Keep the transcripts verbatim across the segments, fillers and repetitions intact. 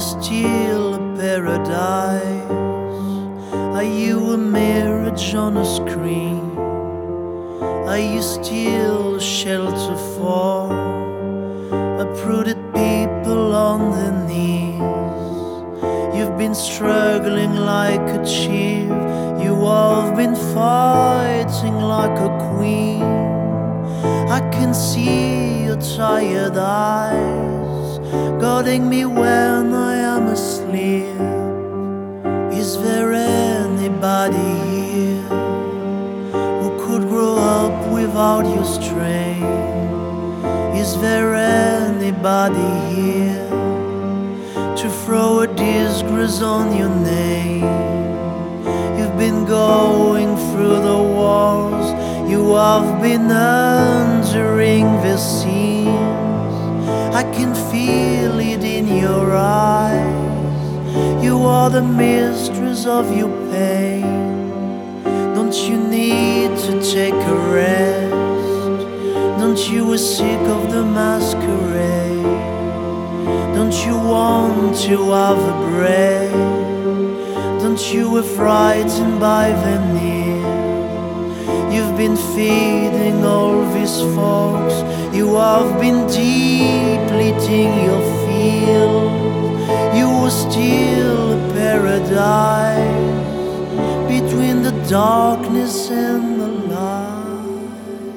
still a paradise? Are you a mirage on a screen? Are you still a shelter for uprooted people on their knees? You've been struggling like a chief, you have been fighting like a queen. I can see your tired eyes guarding me when I am asleep. Is there anybody here who could grow up without your strain? Is there anybody here to throw a disgrace on your name? You've been going through the wars, you have been enduring the scenes. I can feel it in your eyes. You are the mistress of your pain. Don't you need to take a rest? Don't you are sick of the masquerade? Don't you want to have a break? Don't you are frightened by the near? You've been feeding all these folks, you have been depleting your field. You are still a paradise between the darkness and the light.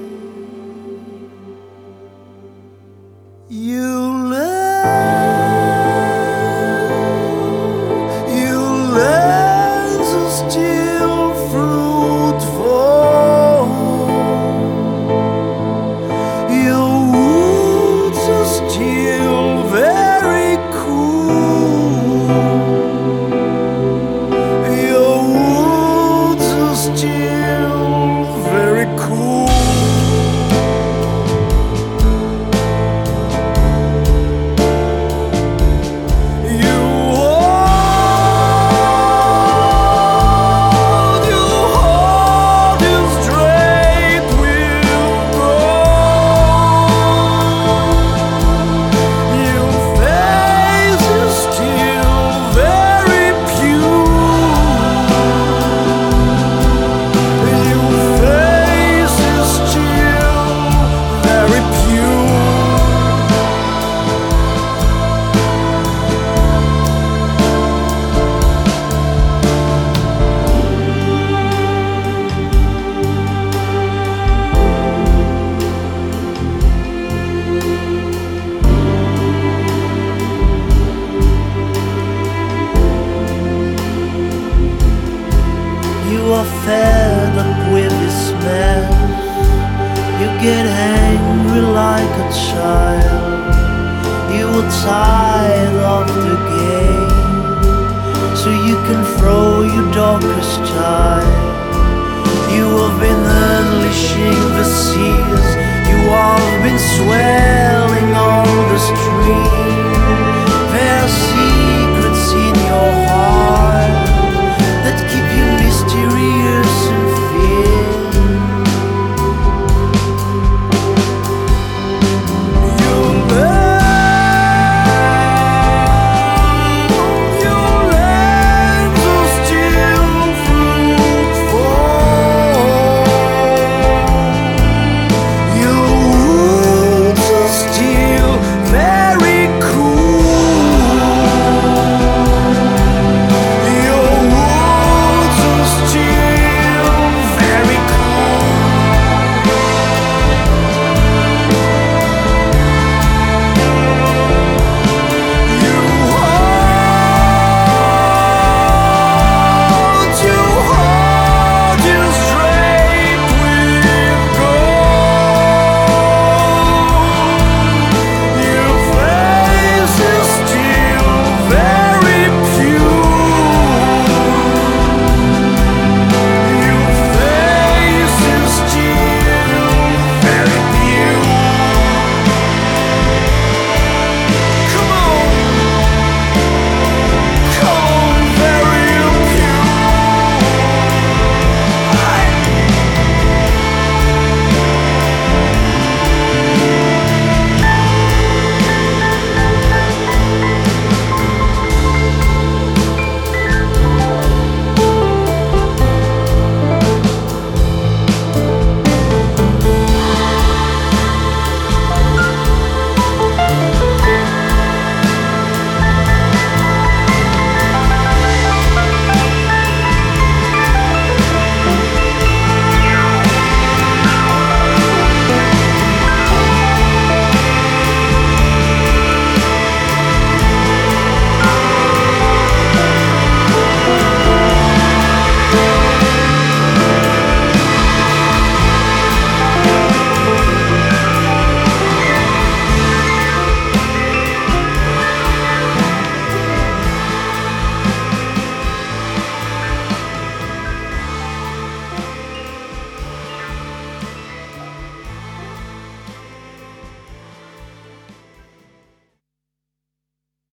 You learn, you learn to still fruitful. Your woods are still very cool. Your woods are still very cool. You are fed up with this mess. You get angry like a child. You are tired of the game, so you can throw your darkest child. You have been unleashing the seas